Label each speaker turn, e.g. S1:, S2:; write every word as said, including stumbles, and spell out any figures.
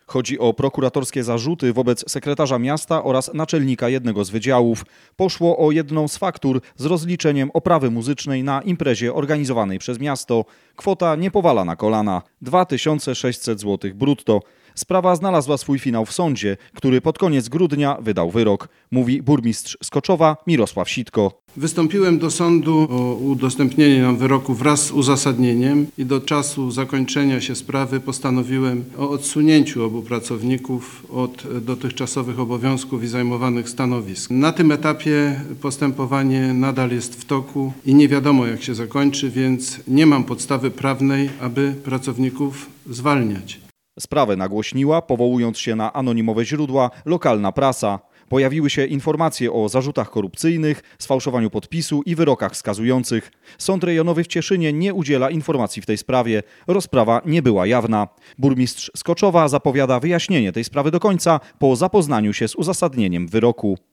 S1: Chodzi o prokuratorskie zarzuty wobec sekretarza miasta oraz naczelnika jednego z wydziałów. Poszło o jedną z faktur z rozliczeniem oprawy muzycznej na imprezie organizowanej przez miasto. Kwota nie powala na kolana – dwa tysiące sześćset złotych brutto. Sprawa znalazła swój finał w sądzie, który pod koniec grudnia wydał wyrok, mówi burmistrz Skoczowa Mirosław Sitko.
S2: Wystąpiłem do sądu o udostępnienie nam wyroku wraz z uzasadnieniem i do czasu zakończenia się sprawy postanowiłem o odsunięciu obu pracowników od dotychczasowych obowiązków i zajmowanych stanowisk. Na tym etapie postępowanie nadal jest w toku i nie wiadomo, jak się zakończy, więc nie mam podstawy prawnej, aby pracowników zwalniać.
S1: Sprawę nagłośniła, powołując się na anonimowe źródła, lokalna prasa. Pojawiły się informacje o zarzutach korupcyjnych, sfałszowaniu podpisu i wyrokach skazujących. Sąd rejonowy w Cieszynie nie udziela informacji w tej sprawie. Rozprawa nie była jawna. Burmistrz Skoczowa zapowiada wyjaśnienie tej sprawy do końca po zapoznaniu się z uzasadnieniem wyroku.